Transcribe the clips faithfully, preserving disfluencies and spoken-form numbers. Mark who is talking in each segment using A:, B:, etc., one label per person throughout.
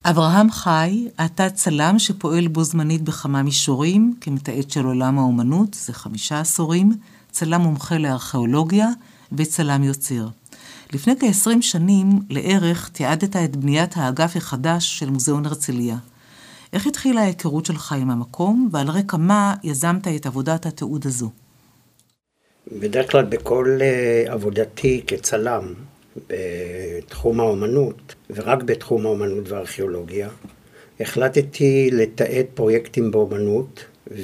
A: אברהם חי, אתה צלם שפועל בו זמנית בכמה מישורים, כמתעד של עולם האומנות, זה חמישה עשורים, צלם מומחה לארכיאולוגיה וצלם יוצר. לפני כ-עשרים שנים לערך תיעדת את בניית האגף החדש של מוזיאון הרצליה. איך התחילה ההיכרות שלך עם המקום, ועל רקע מה יזמת את עבודת התיעוד הזו?
B: בדרך כלל בכל עבודתי כצלם, בתחום האומנות, ורק בתחום האומנות והארכיאולוגיה, החלטתי לתעד פרויקטים באומנות,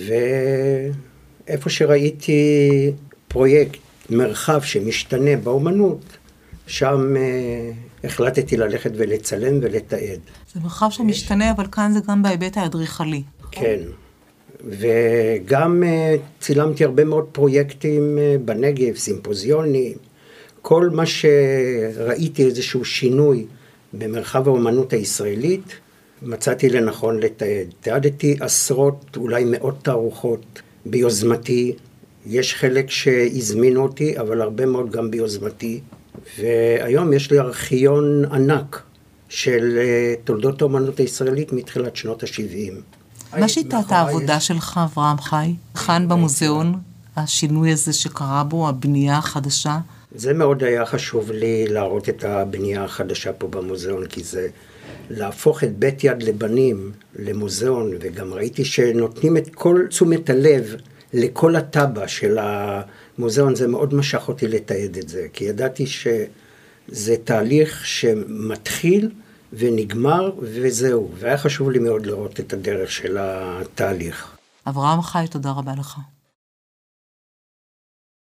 B: ואיפה שראיתי פרויקט, מרחב שמשתנה באומנות, שם uh, החלטתי ללכת ולצלם ולתעד.
A: זה מרחב שמשתנה, אבל כאן זה גם בהיבט האדריכלי.
B: כן, וגם uh, צילמתי הרבה מאוד פרויקטים uh, בנגב, סימפוזיונים, כל מה שראיתי איזשהו שינוי במרחב האומנות הישראלית, מצאתי לנכון לתעד. תעדתי עשרות, אולי מאות תערוכות ביוזמתי, יש חלק שהזמינו אותי, אבל הרבה מאוד גם ביוזמתי, והיום יש לי ארכיון ענק של תולדות האומנות הישראלית מתחילת שנות ה-שבעים.
A: מה שיטת העבודה שלך, אברהם חי? כאן במוזיאון, השינוי הזה שקרה בו, הבנייה החדשה?
B: זה מאוד היה חשוב לי להראות את הבנייה החדשה פה במוזיאון, כי זה להפוך את בית יד לבנים למוזיאון, וגם ראיתי שנותנים את כל תשומת הלב לכל הטבע של המוזיאון. זה מאוד משך אותי לתעד את זה, כי ידעתי שזה תהליך שמתחיל ונגמר וזהו, והיה חשוב לי מאוד לראות את הדרך של התהליך.
A: אברהם חי, תודה רבה לך.